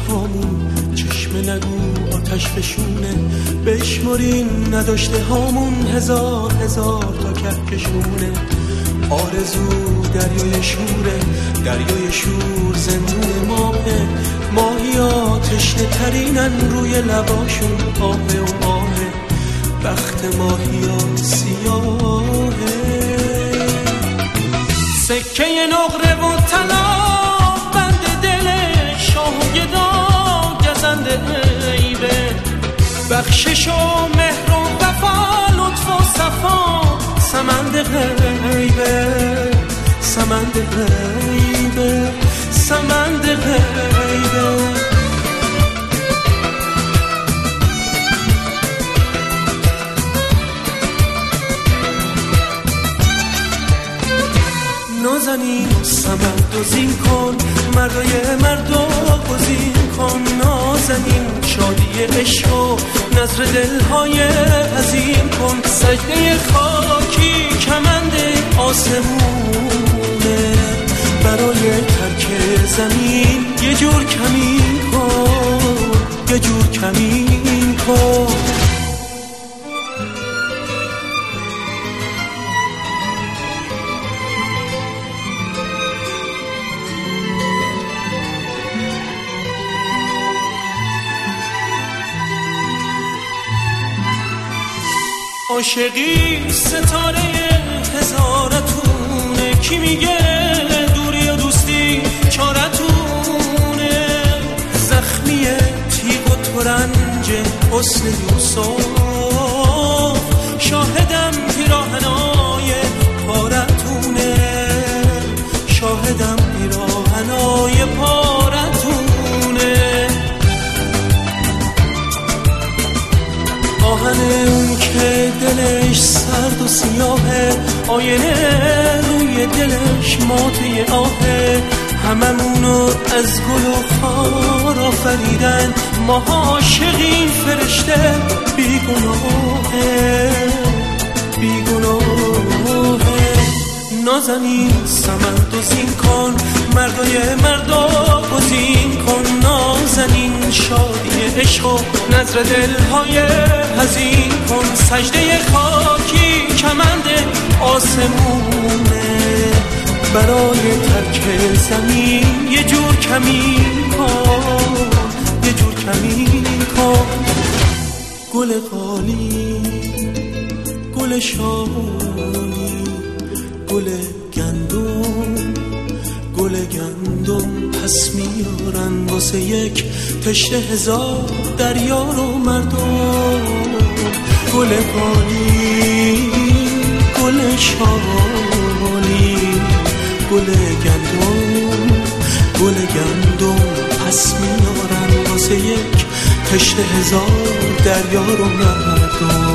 هامون، چشم نگو آتش فشونه، بشمرین نداشته هامون هزار هزار تا کهکشونه. آرزو دریای شوره، دریای شور زندون ماهه، ماهیا تشنه ترینن روی لباشون آهه و آهه، بخت ماهیا سیاهه. سکه نقره و طلا بند دل شاه و گدا گزنده عیبه، بخشش و مهر و وفا لطف و صفا سمند غیبه، سمند غیبه، سمند غیبه. نازنین سمند و زین کن، مردای مردو گزین کن. نازنین شادی عشق و نظر دلهای حزین کن. سجده خاکی کمند آسمونه، برای ترک زمین یه جور کمین کن، یه جور کمین کن. عاشقی ستاره هزارتونه، کی میگه دوری و دوستی چارتونه. زخمی تیغ و ترنج حسن یوسف، شاهدم پیراهنای پارتونه، شاهدم پیراهنای پارتونه. آهن اون که دلش سرد و سیاهه، آینه روی دلش ماته آهه. هممونو از گل و خار آفریدن، ما عاشقین فرشته بیگناهه، بیگناهه. نازنین سمند و زین کن، مردای مردا گزین کن. نازنین شادی عشق و نظر دلهای حزین کن. سجده خاکی کمند آسمونه، برای ترک زمین یه جور کمین کن، یه جور کمین کن. گل قالی، گل شالی، گل گندم، گل گندم پس میارن واسه یک تشنه هزار دریا رو مردم. گل قالی، گل شالی، گل گندم، گل گندم پس میارن واسه یک تشنه هزار دریا رو مردم.